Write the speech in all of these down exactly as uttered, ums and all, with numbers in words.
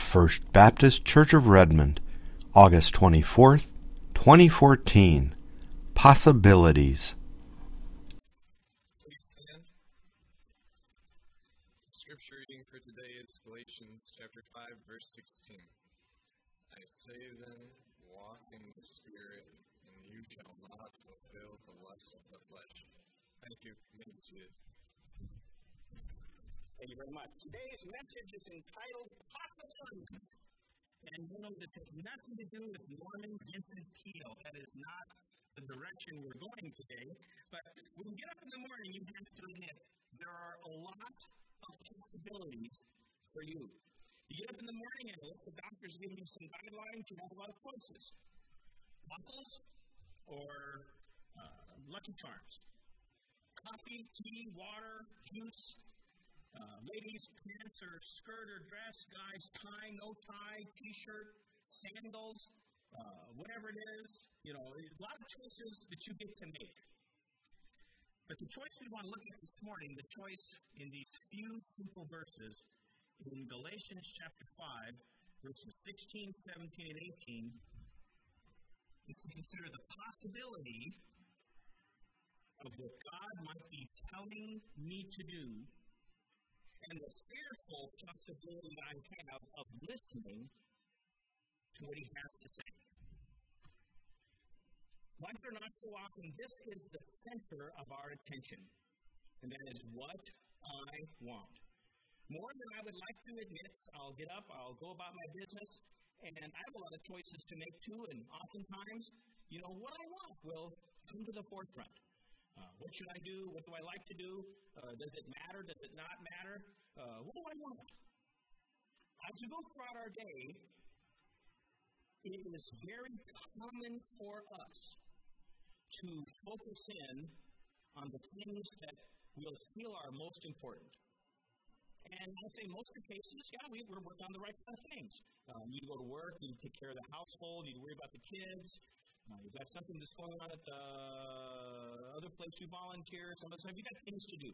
First Baptist Church of Redmond, August twenty-fourth, twenty fourteen. Possibilities. Please stand. Scripture reading for today is Galatians chapter five, verse sixteen. I say then, walk in the Spirit, and you shall not fulfill the lust of the flesh. Thank you. You may be seated. Thank you very much. Today's message is entitled Possibilities. And you know, this has nothing to do with Norman Vincent Peale. That is not the direction we're going today. But when you get up in the morning, you have to admit there are a lot of possibilities for you. You get up in the morning and unless the doctor's giving you some guidelines, you have a lot of choices. Waffles or uh, Lucky Charms. Coffee, tea, water, juice. Uh, ladies, pants or skirt or dress, guys, tie, no tie, t-shirt, sandals, uh, whatever it is, you know, a lot of choices that you get to make. But the choice we want to look at this morning, the choice in these few simple verses in Galatians chapter five, verses sixteen, seventeen, and eighteen, is to consider the possibility of what God might be telling me to do and the fearful possibility I have of listening to what he has to say. Like or not so often, this is the center of our attention, and that is what I want. More than I would like to admit, I'll get up, I'll go about my business, and I have a lot of choices to make too, and oftentimes, you know, what I want will come to the forefront. Uh, what should I do? What do I like to do? Uh, does it matter? Does it not matter? Uh, what do I want? As we go throughout our day, it is very common for us to focus in on the things that we'll feel are most important. And I'll say most of the cases, yeah, we, we're working on the right kind of things. Um, you go to work, you take care of the household, you worry about the kids. Uh, you've got something that's going on at the other place you volunteer. Some of the time, you've got things to do.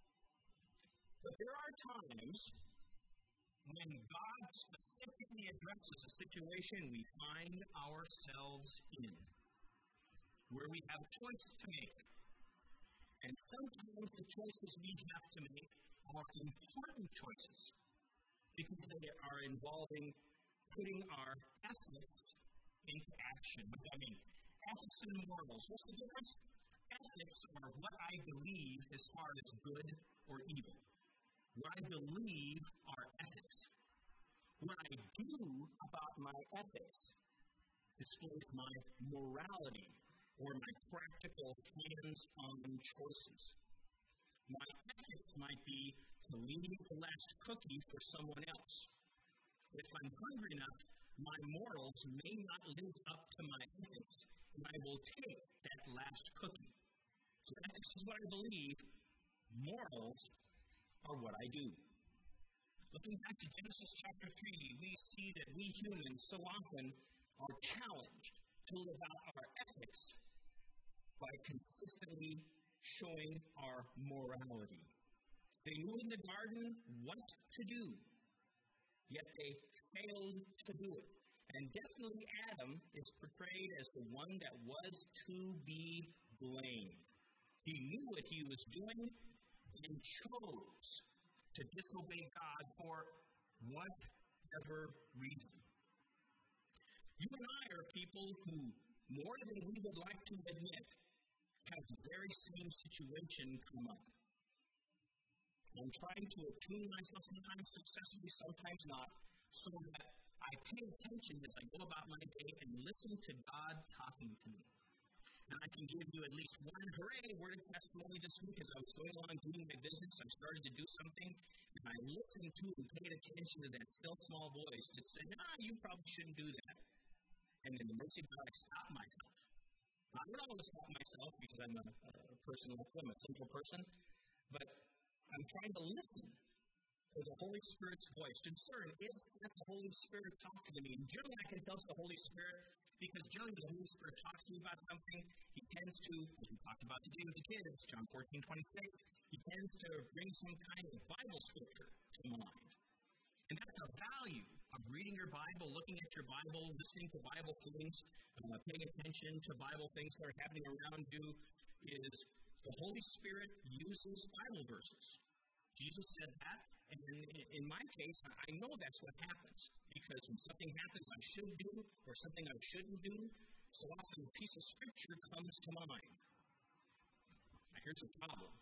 But there are times when God specifically addresses a situation we find ourselves in, where we have a choice to make. And sometimes the choices we have to make are important choices because they are involving putting our ethics into action. What does that mean? Ethics and morals. What's the difference? Ethics are what I believe as far as good or evil. What I believe are ethics. What I do about my ethics displays my morality or my practical hands-on choices. My ethics might be to leave the last cookie for someone else. If I'm hungry enough, my morals may not live up to my ethics, and I will take that last cookie. So ethics is what I believe. Morals are what I do. Looking back to Genesis chapter three, we see that we humans so often are challenged to live out our ethics by consistently showing our morality. They knew in the garden what to do, yet they failed to do it. And definitely Adam is portrayed as the one that was to be blamed. He knew what he was doing and chose to disobey God for whatever reason. You and I are people who, more than we would like to admit, have the very same situation come up. I'm trying to attune myself, sometimes successfully, sometimes not, so that I pay attention as I go about my day and listen to God talking to me. And I can give you at least one hooray word of testimony this week as I was going along doing my business. I started to do something, and I listened to and paid attention to that still small voice that said, ah, you probably shouldn't do that. And in the mercy of God, I stopped myself. I don't always stop myself because I'm a, a person like them, a simple person, but I'm trying to listen for the Holy Spirit's voice. Discern, is that the Holy Spirit talking to me? And generally I can tell it's the Holy Spirit because generally the Holy Spirit talks to me about something. He tends to, as we talked about today with the kids, John fourteen twenty-six, he tends to bring some kind of Bible scripture to mind. And that's the value of reading your Bible, looking at your Bible, listening to Bible things, uh, paying attention to Bible things that are happening around you, is the Holy Spirit uses Bible verses. Jesus said that, and in, in my case, I know that's what happens, because when something happens I should do, or something I shouldn't do, so often a piece of Scripture comes to mind. Now here's the problem.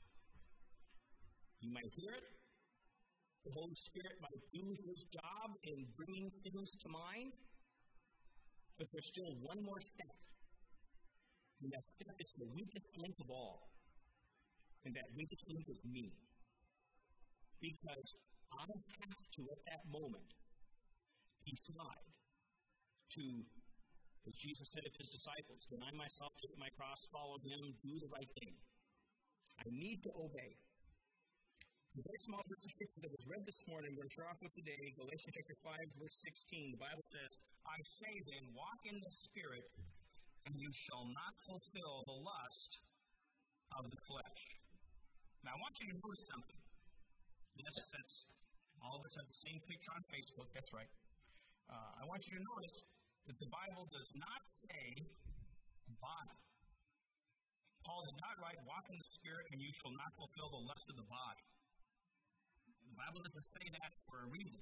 You might hear it. The Holy Spirit might do His job in bringing things to mind, but there's still one more step. And that step is the weakest link of all. And that weakest link is me. Because I have to, at that moment, decide to, as Jesus said of His disciples, deny myself, take my cross, follow Him, do the right thing. I need to obey. The very small verse of Scripture that was read this morning, we're going to start off with today, Galatians chapter five, verse sixteen. The Bible says, I say then, walk in the Spirit, and you shall not fulfill the lust of the flesh. Now, I want you to notice something. Yes, that's, all of us have the same picture on Facebook, that's right. Uh, I want you to notice that the Bible does not say body. Paul did not write, walk in the Spirit, and you shall not fulfill the lust of the body. The Bible doesn't say that for a reason.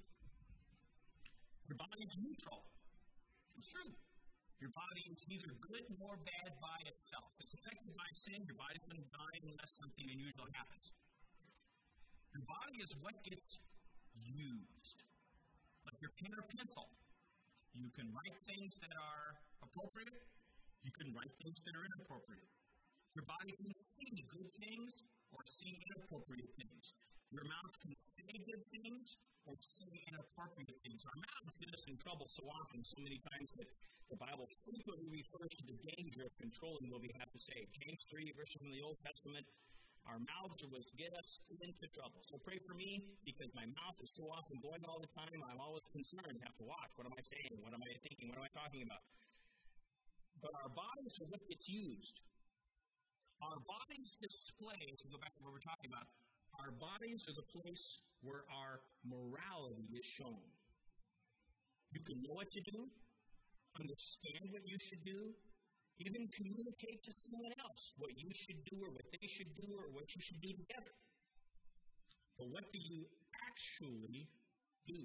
Your body is neutral. It's true. Your body is neither good nor bad by itself. It's affected by sin. Your body's going to die unless something unusual happens. Your body is what gets used. Like your pen or pencil. You can write things that are appropriate. You can write things that are inappropriate. Your body can see good things or see inappropriate things. Your mouth can say good things or say inappropriate things. Our mouths get us in trouble so often, so many times that the Bible frequently refers to the danger of controlling what we have to say. James three, verses from the Old Testament, our mouths are what get us into trouble. So pray for me, because my mouth is so often going all the time, I'm always concerned, have to watch. What am I saying? What am I thinking? What am I talking about? But our bodies are what gets used. Our bodies display, to go back to what we're talking about, our bodies are the place where our morality is shown. You can know what to do, understand what you should do, even communicate to someone else what you should do or what they should do or what you should do together. But what do you actually do?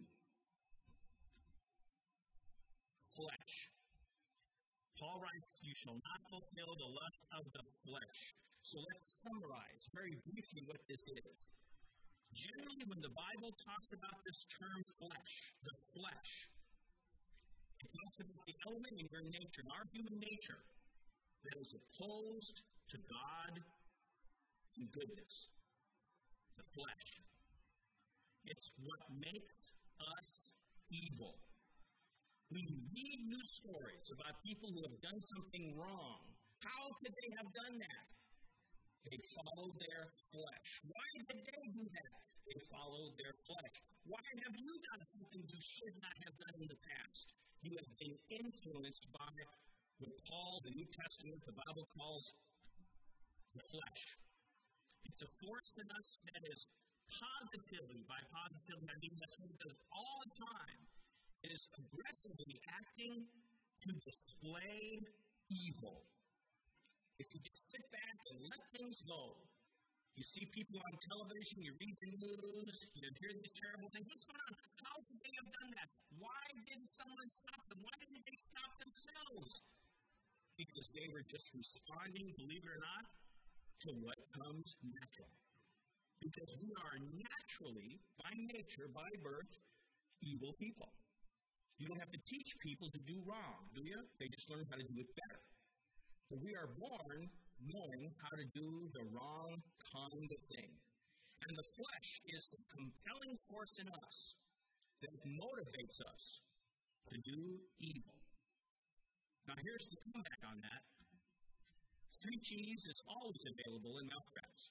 Flesh. Paul writes, you shall not fulfill the lust of the flesh. So let's summarize very briefly what this is. Generally, when the Bible talks about this term flesh, the flesh, it talks about the element in your nature, in our human nature, that is opposed to God and goodness. The flesh. It's what makes us evil. We read news stories about people who have done something wrong. How could they have done that? They followed their flesh. Why did they do that? They followed their flesh. Why have you done something you should not have done in the past? You have been influenced by what Paul, the New Testament, the Bible calls the flesh. It's a force in us that is positively, by positively, I mean that's what it does all the time. It is aggressively acting to display evil. If you just sit back and let things go, you see people on television, you read the news, you hear these terrible things. What's going on? How could they have done that? Why didn't someone stop them? Why didn't they stop themselves? Because they were just responding, believe it or not, to what comes natural. Because we are naturally, by nature, by birth, evil people. You don't have to teach people to do wrong, do you? They just learn how to do it better. But we are born knowing how to do the wrong kind of thing. And the flesh is the compelling force in us that motivates us to do evil. Now here's the comeback on that. Free cheese is always available in mousetraps.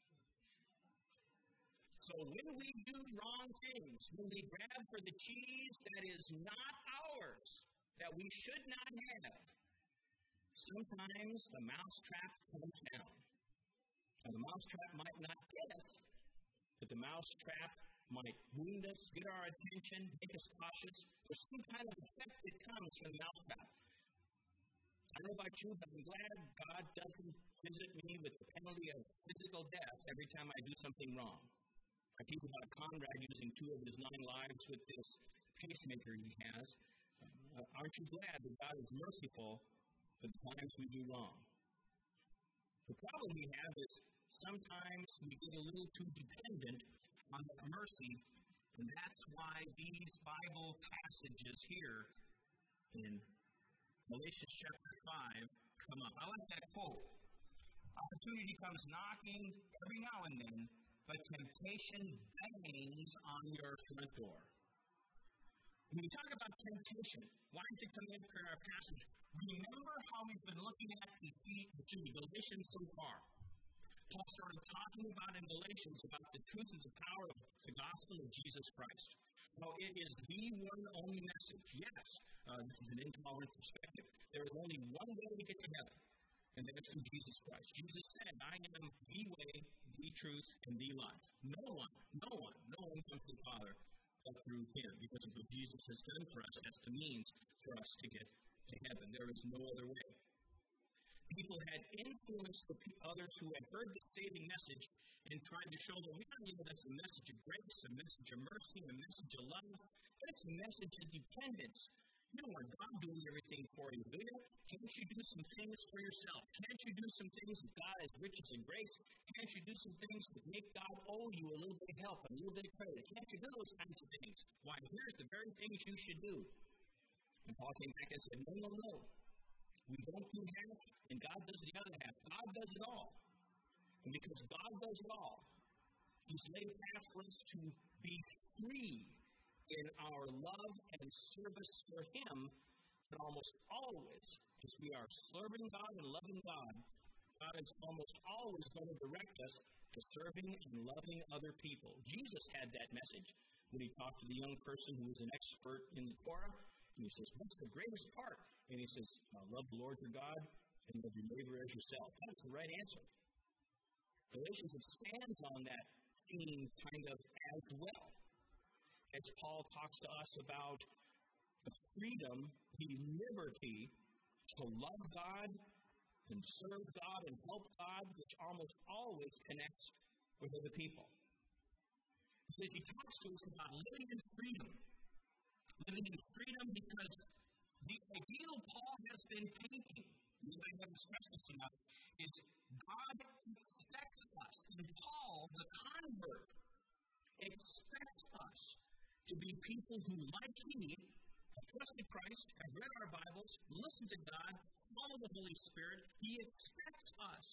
So when we do wrong things, when we grab for the cheese that is not ours, that we should not have, sometimes the mousetrap comes down. And the mousetrap might not get us, but the mousetrap might wound us, get our attention, make us cautious. There's some kind of effect that comes from the mousetrap. I don't know about you, but I'm glad God doesn't visit me with the penalty of physical death every time I do something wrong. I teach about Conrad using two of his nine lives with this pacemaker he has. Uh, aren't you glad that God is merciful for the times we do wrong? The problem we have is sometimes we get a little too dependent on that mercy, and that's why these Bible passages here in Galatians chapter five come up. I like that quote. Opportunity comes knocking every now and then, but temptation bangs on your front door. When we talk about temptation, why does it come in in our passage? Remember how we've been looking at the Galatians so far. Paul started talking about in Galatians about the truth and the power of the gospel of Jesus Christ. How it is the one only message. Yes, uh, this is an intolerant perspective. There is only one way to get to heaven, and that is through Jesus Christ. Jesus said, I am the way, the truth, and the life. No one, no one, no one comes to the Father but through him, because of what Jesus has done for us. That's the means for us to get to heaven. There is no other way. People had influenced the others who had heard the saving message and tried to show them, yeah, you know, that's a message of grace, a message of mercy, a message of love, but it's a message of dependence. You don't want God doing everything for you, do you? Can't you do some things for yourself? Can't you do some things that God has riches and grace? Can't you do some things that make God owe you a little bit of help, a little bit of credit? Can't you do those kinds of things? Why, here's the very things you should do. And Paul came back and said, no, no, no. We don't do half, and God does the other half. God does it all. And because God does it all, he's laid a path for us to be free in our love and service for him, but almost always, as we are serving God and loving God, God is almost always going to direct us to serving and loving other people. Jesus had that message when he talked to the young person who was an expert in the Torah, and he says, what's the greatest part? And he says, love the Lord your God and love your neighbor as yourself. That's the right answer. Galatians expands on that theme kind of as well, as Paul talks to us about the freedom, the liberty to love God and serve God and help God, which almost always connects with other people. Because he talks to us about living in freedom. Living in freedom because the ideal Paul has been painting, and I haven't stressed this enough, is God expects us, and Paul, the convert, expects us to be people who, like he, have trusted Christ, have read our Bibles, listened to God, follow the Holy Spirit. He expects us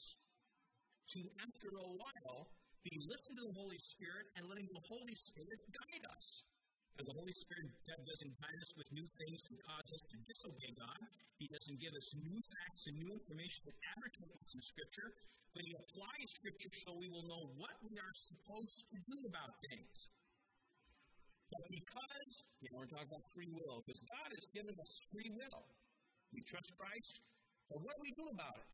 to, after a while, be listening to the Holy Spirit and letting the Holy Spirit guide us. As the Holy Spirit doesn't guide us with new things that cause us to disobey God. He doesn't give us new facts and new information that advocate us in Scripture, but he applies Scripture so we will know what we are supposed to do about things. But because, you know, we're talking about free will, because God has given us free will. We trust Christ, but what do we do about it?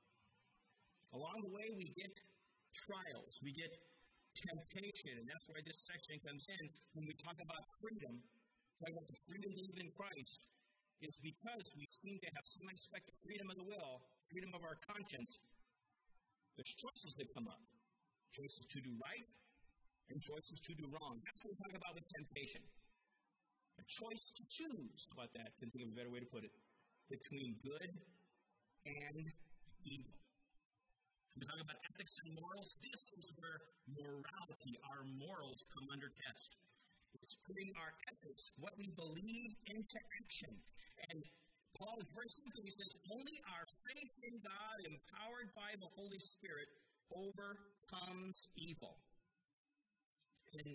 Along the way, we get trials, we get temptation, and that's why this section comes in when we talk about freedom, talk about the freedom to live in Christ, is because we seem to have some aspect of freedom of the will, freedom of our conscience. There's choices that come up. Choices to do right and choices to do wrong. That's what we talk about with temptation. A choice to choose, how about that? Couldn't think of a better way to put it. Between good and evil. We talk about ethics and morals. This is where morality, our morals, come under test. It's putting our ethics, what we believe, into action. And Paul is very simple. He says, only our faith in God, empowered by the Holy Spirit, overcomes evil. And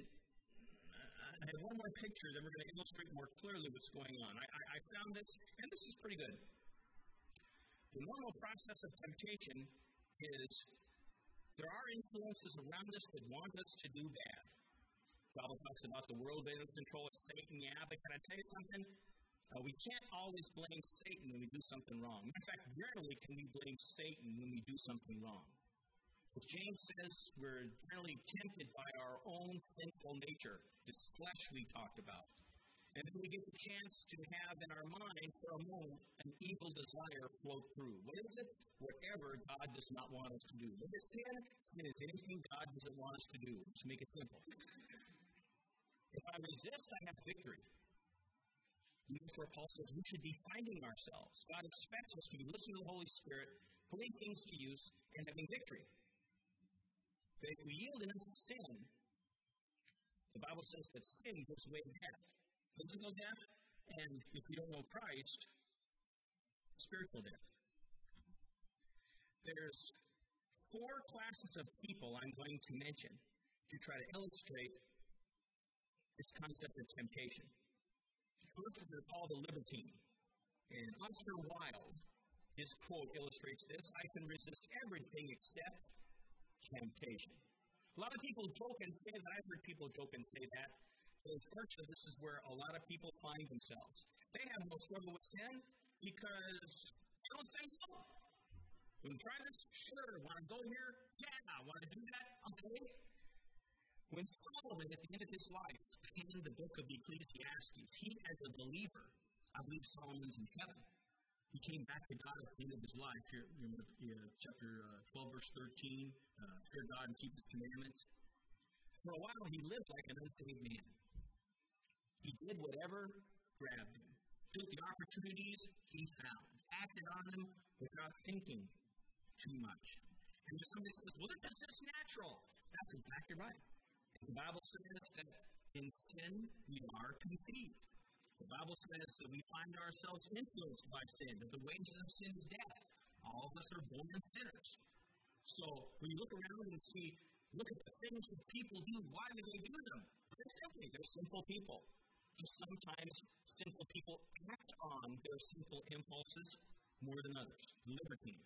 I have one more picture that we're going to illustrate more clearly what's going on. I, I, I found this, and this is pretty good. The normal process of temptation is there are influences around us that want us to do bad. The Bible talks about the world being under control of Satan, yeah, but can I tell you something? Uh, we can't always blame Satan when we do something wrong. In fact, rarely can we blame Satan when we do something wrong. As James says, we're generally tempted by our own sinful nature, this flesh we talked about. And then we get the chance to have in our mind for a moment an evil desire float through. What is it? Whatever God does not want us to do. What is sin? Sin is anything God doesn't want us to do. To make it simple. If I resist, I have victory. And therefore, Paul says we should be finding ourselves. God expects us to be listening to the Holy Spirit, putting things to use, and having victory. But if we yield enough to sin, the Bible says that sin gives way to death. Physical death, and if you don't know Christ, spiritual death. There's four classes of people I'm going to mention to try to illustrate this concept of temptation. First, we're going to call the libertine. And Oscar Wilde, his quote illustrates this: I can resist everything except temptation. A lot of people joke and say that. I've heard people joke and say that. But unfortunately, this is where a lot of people find themselves. They have no struggle with sin because they don't say no. Want to try this? Sure. Want to go here? Yeah. Want to do that? Okay. When Solomon, at the end of his life, penned the book of Ecclesiastes, he, as a believer, I believe Solomon's in heaven. He came back to God at the end of his life. Here, remember, uh, chapter uh, twelve, verse thirteen, uh, fear God and keep his commandments. For a while, he lived like an unsaved man. He did whatever grabbed him, took the opportunities he found, acted on them without thinking too much. And if somebody says, well, this is just natural, that's exactly right. The Bible says that in sin we are conceived. The Bible says that we find ourselves influenced by sin, that the wages of sin is death. All of us are born sinners. So when you look around and see, look at the things that people do, why do they do them? Very simply, they're sinful people. Just sometimes sinful people act on their sinful impulses more than others. Libertine.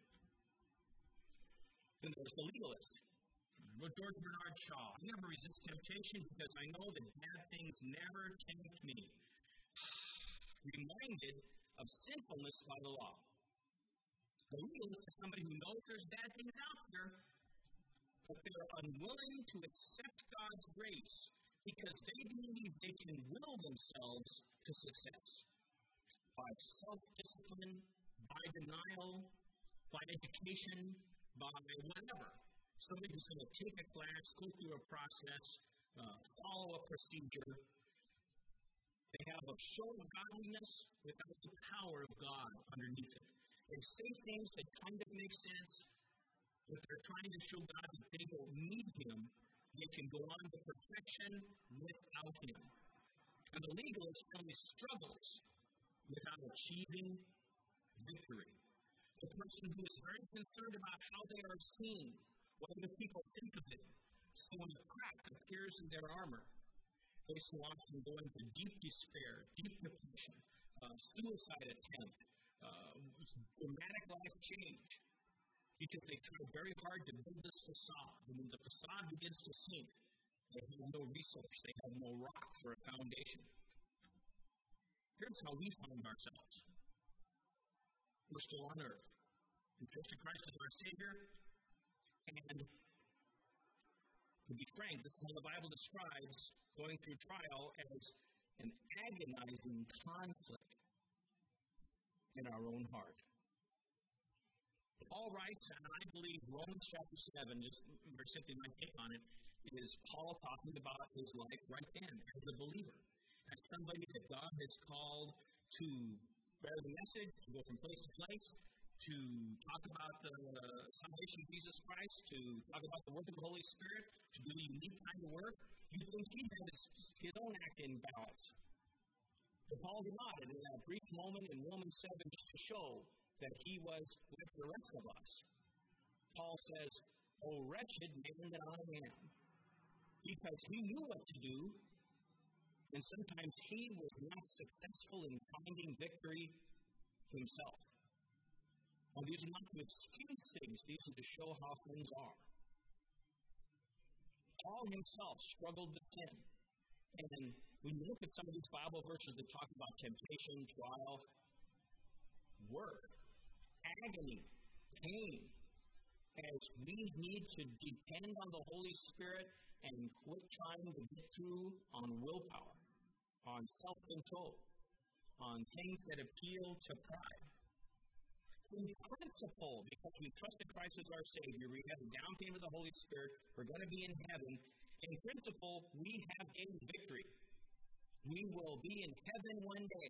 Then there's the legalist. Well, George Bernard Shaw, I never resist temptation because I know that bad things never tempt me. Reminded of sinfulness by the law. The legalist is somebody who knows there's bad things out there, but they're unwilling to accept God's grace because they believe they can will themselves to success. By self-discipline, by denial, by education, by whatever. Somebody who's going to take a class, go through a process, uh, follow a procedure. They have a show of godliness without the power of God underneath it. They say things that kind of make sense, but they're trying to show God that they don't need Him. They can go on to perfection without Him. And the legalist only struggles without achieving victory. The person who is very concerned about how they are seen, what other people think of them, so when a crack appears in their armor, they so often go into deep despair, deep depression, uh, suicide attempt, uh, dramatic life change, because they try very hard to build this facade. And when the facade begins to sink, they have no resource, they have no rock for a foundation. Here's how we find ourselves. We're still on earth. We trusted Christ as our Savior, and to be frank, this is how the Bible describes going through trial as an agonizing conflict in our own heart. Paul writes, and I believe Romans chapter seven, just very simply my take on it, is Paul talking about his life right then as a believer, as somebody that God has called to bear the message, to go from place to place, to talk about the salvation of Jesus Christ, to talk about the work of the Holy Spirit, to do a unique kind of work. You'd think he had his, his own act in balance. But Paul did not, and in that brief moment in Romans seven, just to show that he was like the rest of us. Paul says, "O wretched man that I am," because he knew what to do, and sometimes he was not successful in finding victory himself. Now, these are not to excuse things, these are to show how things are. Paul himself struggled with sin. And when you look at some of these Bible verses that talk about temptation, trial, work, agony, pain, as we need to depend on the Holy Spirit and quit trying to get through on willpower, on self-control, on things that appeal to pride. In principle, because we trusted Christ as our Savior, we have the down payment of the Holy Spirit, we're going to be in heaven. In principle, we have gained victory. We will be in heaven one day.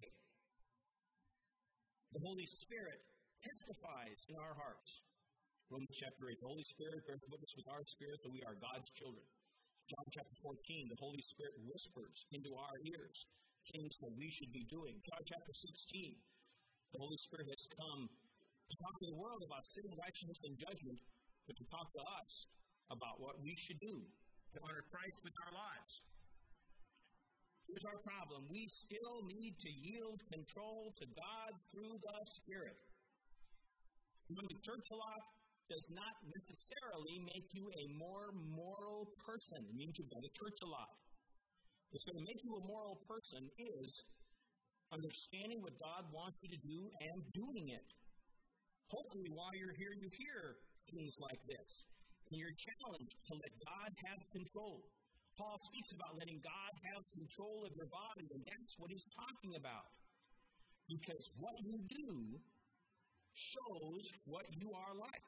The Holy Spirit testifies in our hearts. Romans chapter eight, the Holy Spirit bears witness with our spirit that we are God's children. John chapter fourteen, the Holy Spirit whispers into our ears things that we should be doing. John chapter sixteen, the Holy Spirit has come to talk to the world about sin, righteousness, and judgment, but to talk to us about what we should do to honor Christ with our lives. Here's our problem. We still need to yield control to God through the Spirit. Going to church a lot does not necessarily make you a more moral person. It means you go to church a lot. What's going to make you a moral person is understanding what God wants you to do and doing it. Hopefully, while you're here, you hear things like this. And you're challenged to let God have control. Paul speaks about letting God have control of your body, and that's what he's talking about. Because what you do shows what you are like.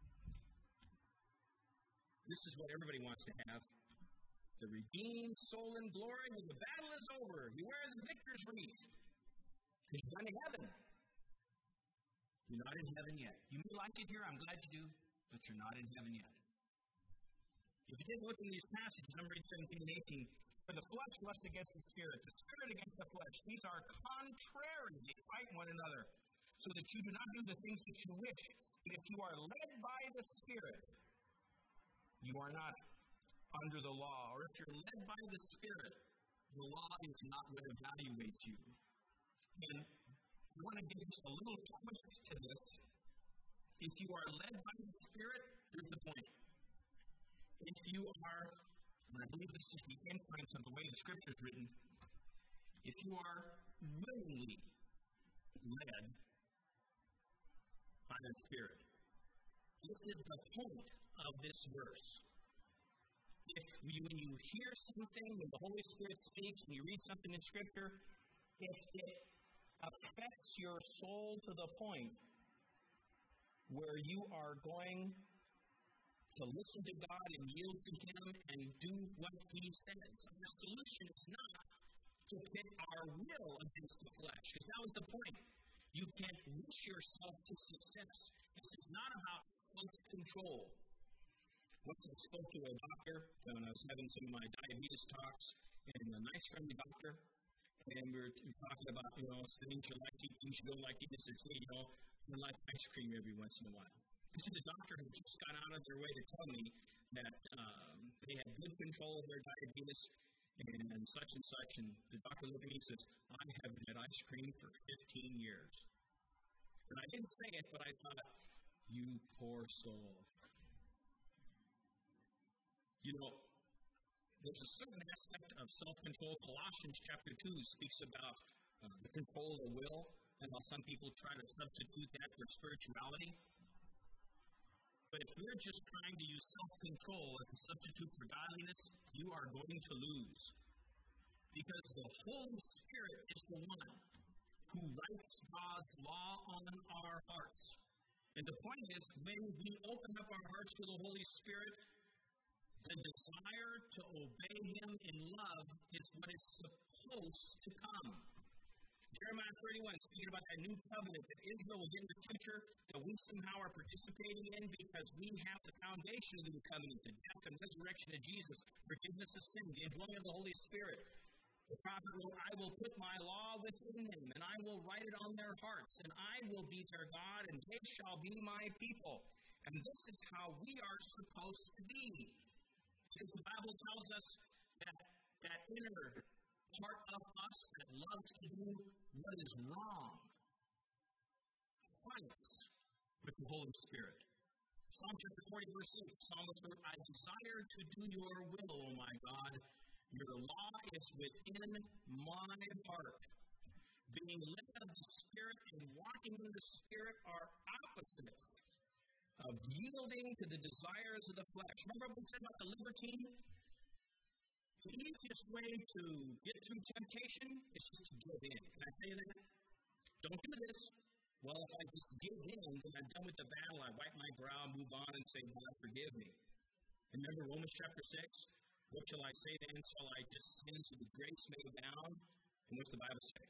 This is what everybody wants to have. The redeemed soul in glory when the battle is over. You wear the victor's wreath. Because you're going to heaven. You're not in heaven yet. You may like it here, I'm glad you do, but you're not in heaven yet. If you didn't look in these passages, I'm reading seventeen and eighteen, for the flesh lusts against the spirit, the spirit against the flesh. These are contrary. They fight one another, so that you do not do the things that you wish. But if you are led by the Spirit, you are not under the law. Or if you're led by the Spirit, the law is not what evaluates you. And I want to give just a little twist to this. If you are led by the Spirit, here's the point. If you are, and I believe this is the inference of the way the Scripture is written, if you are willingly led by the Spirit, this is the point of this verse. If you, when you hear something, when the Holy Spirit speaks, when you read something in Scripture, if it affects your soul to the point where you are going to listen to God and yield to Him and do what He says. The solution is not to pit our will against the flesh, because that was the point. You can't wish yourself to success. This is not about self-control. Once I spoke to a doctor when I was having some of my diabetes talks, and a nice friendly doctor, and we were talking about, you know, things you like to eat, things you don't like to eat. He says, hey, you know, I like ice cream every once in a while. You see, the doctor had just gone out of their way to tell me that um, they had good control of their diabetes and such and such. And the doctor looked at me and says, I haven't had ice cream for fifteen years. And I didn't say it, but I thought, you poor soul. You know, there's a certain aspect of self-control. Colossians chapter two speaks about uh, the control of the will, and how some people try to substitute that for spirituality. But if we're just trying to use self-control as a substitute for godliness, you are going to lose. Because the Holy Spirit is the one who writes God's law on our hearts. And the point is, when we open up our hearts to the Holy Spirit, the desire to obey Him in love is what is supposed to come. Jeremiah thirty-one, speaking about that new covenant that Israel will get in the future, that we somehow are participating in because we have the foundation of the new covenant, the death and resurrection of Jesus, forgiveness of sin, the indwelling of the Holy Spirit. The prophet wrote, I will put my law within them, and I will write it on their hearts, and I will be their God, and they shall be my people. And this is how we are supposed to be. Because the Bible tells us that that inner part of us that loves to do what is wrong fights with the Holy Spirit. Psalm chapter forty, verse eight, Psalmist wrote, I desire to do your will, O my God. Your law is within my heart. Being led of the Spirit and walking in the Spirit are opposites. of yielding to the desires of the flesh. Remember what we said about the libertine? The easiest way to get through temptation is just to give in. Can I tell you that? Don't do this. Well, if I just give in, then I'm done with the battle. I wipe my brow, move on, and say, God, forgive me. And remember Romans chapter six? What shall I say then? Shall I just sin so the grace may abound? And what's the Bible say?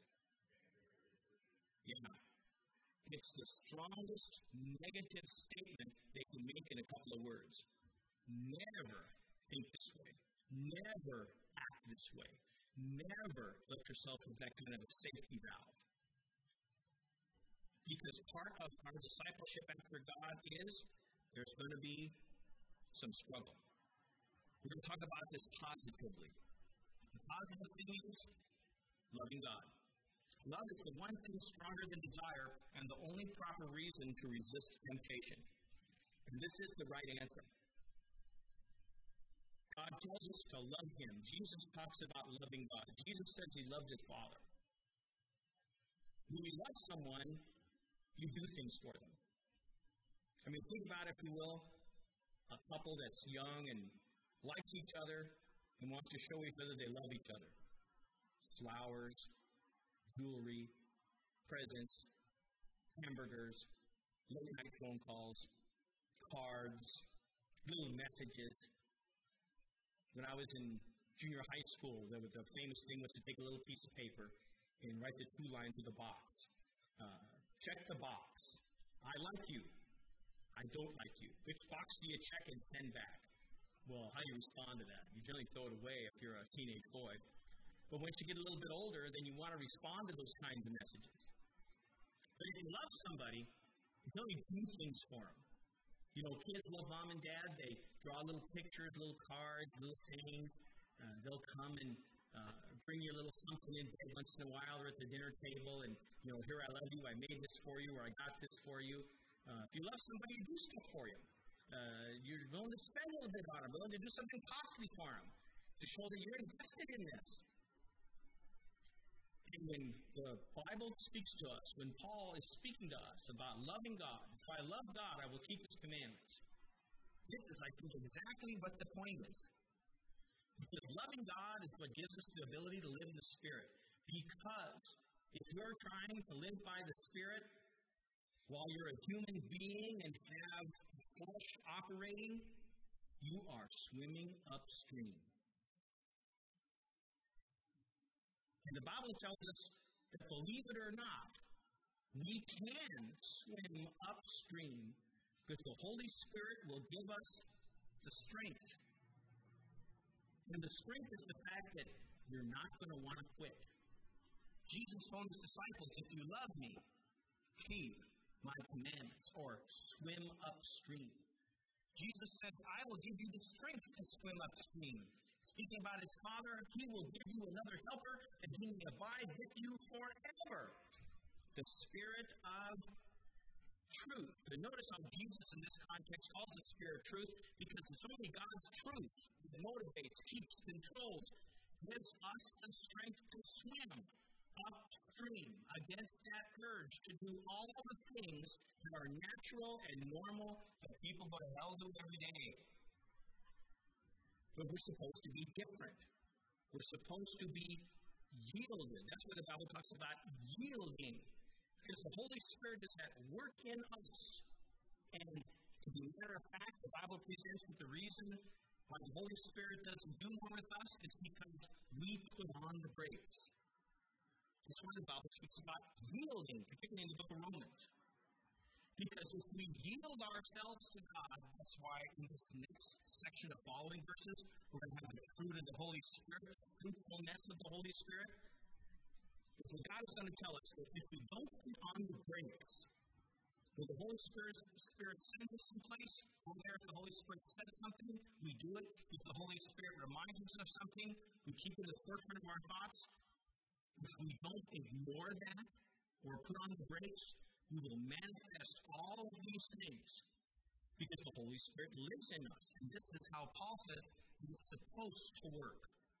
Yeah. It's the strongest negative statement they can make in a couple of words. Never think this way. Never act this way. Never let yourself with that kind of a safety valve. Because part of our discipleship after God is there's going to be some struggle. We're going to talk about this positively. The positive thing is loving God. Love is the one thing stronger than desire and the only proper reason to resist temptation. And this is the right answer. God tells us to love Him. Jesus talks about loving God. Jesus says He loved His Father. When you love someone, you do things for them. I mean, think about, if you will, a couple that's young and likes each other and wants to show each other they love each other. Flowers, jewelry, presents, hamburgers, late-night phone calls, cards, little messages. When I was in junior high school, the, the famous thing was to take a little piece of paper and write the two lines with a box. Uh, check the box. I like you. I don't like you. Which box do you check and send back? Well, how do you respond to that? You generally throw it away if you're a teenage boy. But once you get a little bit older, then you want to respond to those kinds of messages. But if you love somebody, you really do things for them. You know, kids love mom and dad. They draw little pictures, little cards, little sayings. Uh, they'll come and uh, bring you a little something in bed once in a while or at the dinner table. And, you know, here, I love you. I made this for you, or I got this for you. Uh, if you love somebody, you do stuff for you. Uh, you're willing to spend a little bit on them, willing to do something costly for them to show that you're invested in this. And when the Bible speaks to us, when Paul is speaking to us about loving God, if I love God, I will keep His commandments. This is, I think, exactly what the point is. Because loving God is what gives us the ability to live in the Spirit. Because if you're trying to live by the Spirit while you're a human being and have flesh operating, you are swimming upstream. And the Bible tells us that, believe it or not, we can swim upstream because the Holy Spirit will give us the strength. And the strength is the fact that you're not going to want to quit. Jesus told His disciples, if you love me, keep my commandments, or swim upstream. Jesus says, I will give you the strength to swim upstream. Speaking about His Father, He will give you another helper, and He may abide with you forever. The Spirit of truth. And notice how Jesus in this context calls the Spirit of truth, because it's only God's truth that motivates, keeps, controls, gives us the strength to swim upstream against that urge to do all the things that are natural and normal that people go to hell do every day. But we're supposed to be different. We're supposed to be yielded. That's what the Bible talks about, yielding. Because the Holy Spirit is at work in us. And to be a matter of fact, the Bible presents that the reason why the Holy Spirit doesn't do more with us is because we put on the brakes. That's why the Bible speaks about yielding, particularly in the book of Romans. Because if we yield ourselves to God, that's why in this next section of following verses, we're going to have the fruit of the Holy Spirit, the fruitfulness of the Holy Spirit. Is that God is going to tell us that if we don't put on the brakes, when the Holy Spirit, Spirit sends us someplace, over there, if the Holy Spirit says something, we do it. If the Holy Spirit reminds us of something, we keep it at the forefront of our thoughts. If we don't ignore that or put on the brakes, we will manifest all of these things because the Holy Spirit lives in us. And this is how Paul says it is supposed to work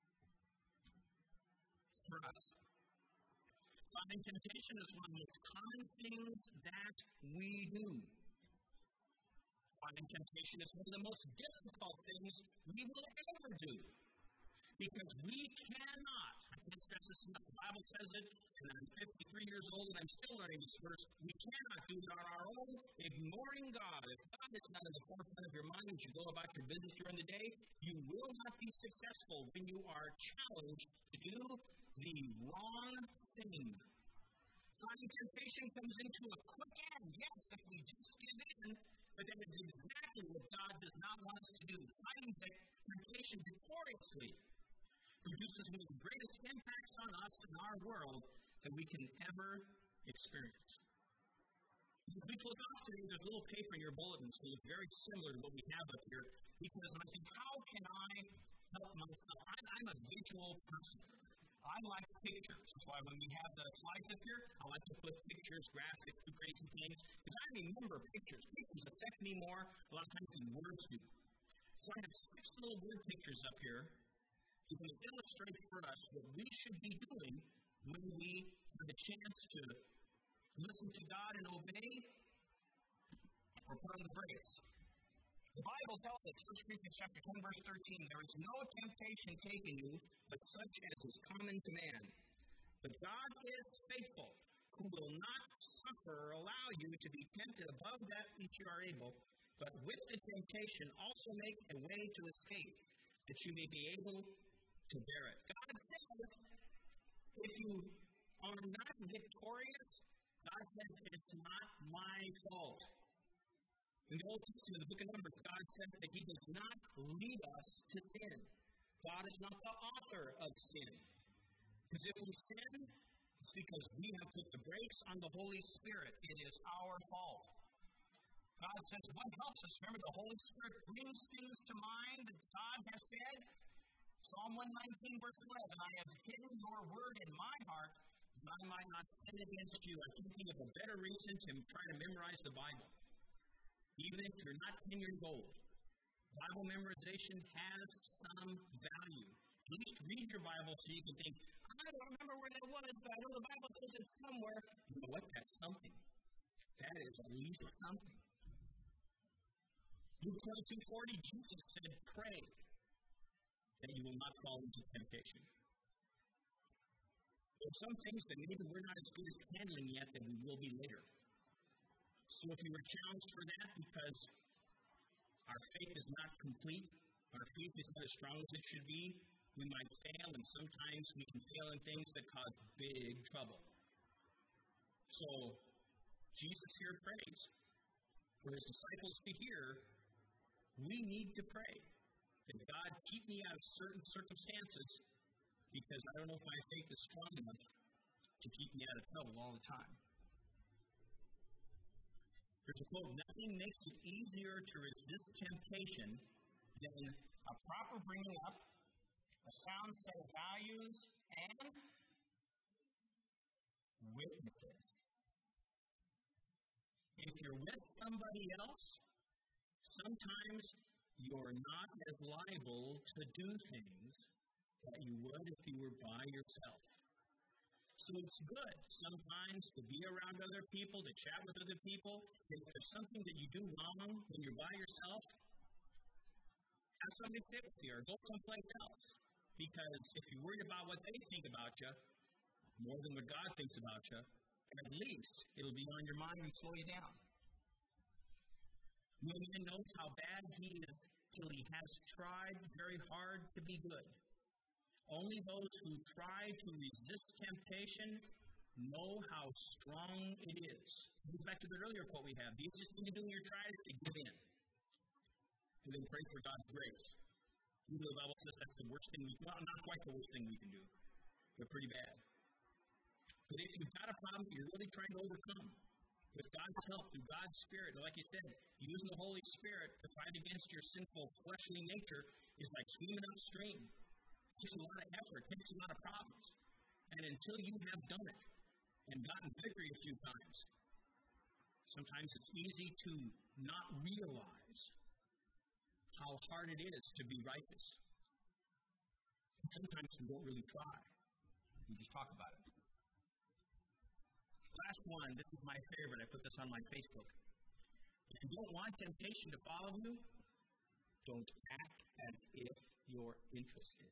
for us. Fighting temptation is one of the most common things that we do. Fighting temptation is one of the most difficult things we will ever do. Because we cannot, I can't stress this enough, the Bible says it, and I'm fifty-three years old and I'm still learning this verse, we cannot do it on our own, ignoring God. If God is not in the forefront of your mind as you go about your business during the day, you will not be successful when you are challenged to do the wrong thing. Fighting temptation comes into a quick end, yes, if we just give in, but that is exactly what God does not want us to do. Fighting temptation victoriously produces one of the greatest impacts on us in our world that we can ever experience. As we close off today, there's a little paper in your bulletins that look very similar to what we have up here, because I think, how can I help myself? I'm, I'm a visual person. I like pictures. That's why when we have the slides up here, I like to put pictures, graphics, do crazy things, because I remember pictures. Pictures affect me more a lot of times than words do. So I have six little word pictures up here. You can illustrate for us what we should be doing when we have a chance to listen to God and obey or put on the brakes. The Bible tells us, First Corinthians chapter ten, verse thirteen, there is no temptation taken you, but such as is common to man. But God is faithful, who will not suffer or allow you to be tempted above that which you are able, but with the temptation also make a way to escape, that you may be able to bear it. God says, if you are not victorious, God says it's not my fault. In the Old Testament, the book of Numbers, God says that He does not lead us to sin. God is not the author of sin. Because if we sin, it's because we have put the brakes on the Holy Spirit. It is our fault. God says, what helps us? Remember, the Holy Spirit brings things to mind that God has said. Psalm one nineteen, verse eleven, I have hidden your word in my heart, that I might not sin against you. I can't think of a better reason to try to memorize the Bible. Even if you're not ten years old, Bible memorization has some value. At least read your Bible so you can think, I don't remember where that was, but I know the Bible says it's somewhere. You know what? That's something. That is at least something. Luke twenty-two forty, Jesus said, pray that you will not fall into temptation. There are some things that maybe we're not as good as handling yet that we will be later. So if you were challenged for that because our faith is not complete, our faith is not as strong as it should be, we might fail, and sometimes we can fail in things that cause big trouble. So Jesus here prays for His disciples to hear, we need to pray that God keep me out of certain circumstances because I don't know if my faith is strong enough to keep me out of trouble all the time. There's a quote, nothing makes it easier to resist temptation than a proper bringing up, a sound set of values, and witnesses. If you're with somebody else, sometimes you're not as liable to do things that you would if you were by yourself. So it's good sometimes to be around other people, to chat with other people. If there's something that you do wrong when you're by yourself, have somebody sit with you or go someplace else. Because if you're worried about what they think about you, more than what God thinks about you, at least it'll be on your mind and slow you down. No man knows how bad he is till he has tried very hard to be good. Only those who try to resist temptation know how strong it is. It goes back to the earlier quote we have. The easiest thing to do when you're trying is to give in. And then pray for God's grace. Even though the Bible says that's the worst thing we can do. Well, not quite the worst thing we can do. But pretty bad. But if you've got a problem that you're really trying to overcome, with God's help, through God's Spirit, like you said, using the Holy Spirit to fight against your sinful fleshly nature is like swimming upstream. It takes a lot of effort. It takes a lot of problems. And until you have done it and gotten victory a few times, sometimes it's easy to not realize how hard it is to be righteous. And sometimes we don't really try. We just talk about it. Last one, this is my favorite. I put this on my Facebook. If you don't want temptation to follow you, don't act as if you're interested.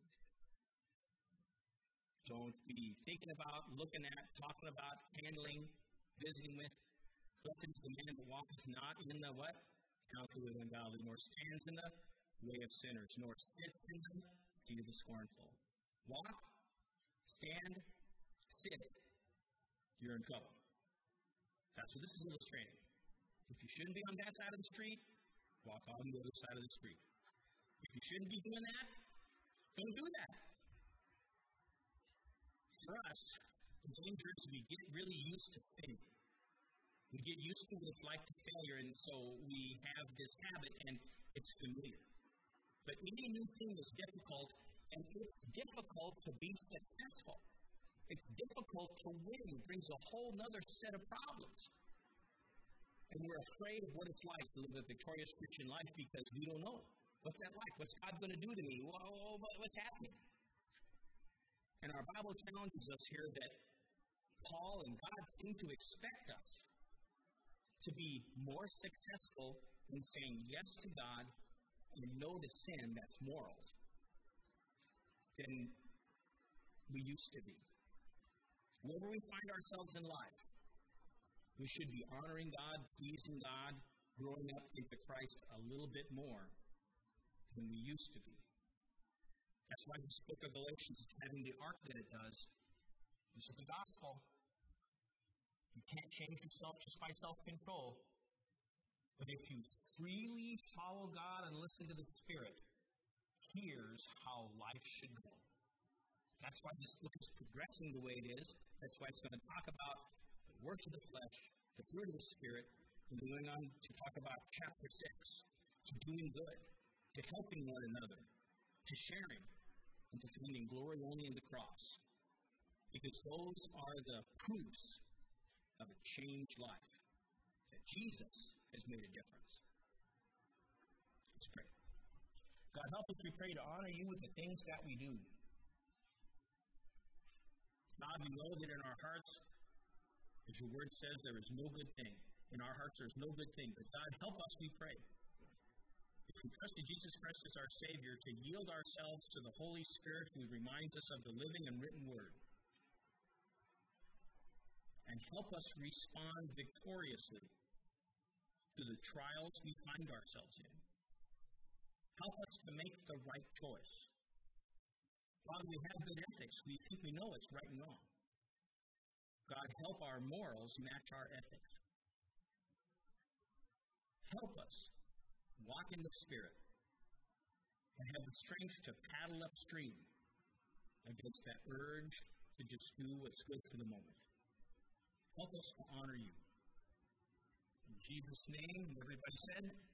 Don't be thinking about, looking at, talking about, handling, visiting with. Blessed is the man that walketh not in the what? Counsel of the ungodly, nor stands in the way of sinners, nor sits in the seat of the scornful. Walk, stand, sit. You're in trouble. That's what this is illustrating. If you shouldn't be on that side of the street, walk on the other side of the street. If you shouldn't be doing that, don't do that. For us, the danger is we get really used to sin. We get used to what it's like to failure, and so we have this habit, and it's familiar. But any new thing is difficult, and it's difficult to be successful. It's difficult to win. It brings a whole other set of problems. And we're afraid of what it's like to live a victorious Christian life because we don't know. What's that like? What's God going to do to me? What's happening? And our Bible challenges us here that Paul and God seem to expect us to be more successful in saying yes to God and no to sin that's moral than we used to be. Wherever we find ourselves in life, we should be honoring God, pleasing God, growing up into Christ a little bit more than we used to be. That's why this book of Galatians is having the arc that it does. This is the gospel. You can't change yourself just by self-control. But if you freely follow God and listen to the Spirit, here's how life should go. That's why this book is progressing the way it is. That's why it's going to talk about the works of the flesh, the fruit of the Spirit, and going on to talk about chapter six, to doing good, to helping one another, to sharing, and to finding glory only in the cross. Because those are the proofs of a changed life, that Jesus has made a difference. Let's pray. God, help us, we pray, to honor you with the things that we do. God, we know that in our hearts, as your word says, there is no good thing. In our hearts, there's no good thing. But God, help us, we pray. If we trust in Jesus Christ as our Savior, to yield ourselves to the Holy Spirit who reminds us of the living and written word. And help us respond victoriously to the trials we find ourselves in. Help us to make the right choice. Father, we have good ethics. We think we know it's right and wrong. God, help our morals match our ethics. Help us walk in the Spirit and have the strength to paddle upstream against that urge to just do what's good for the moment. Help us to honor you. In Jesus' name, everybody said,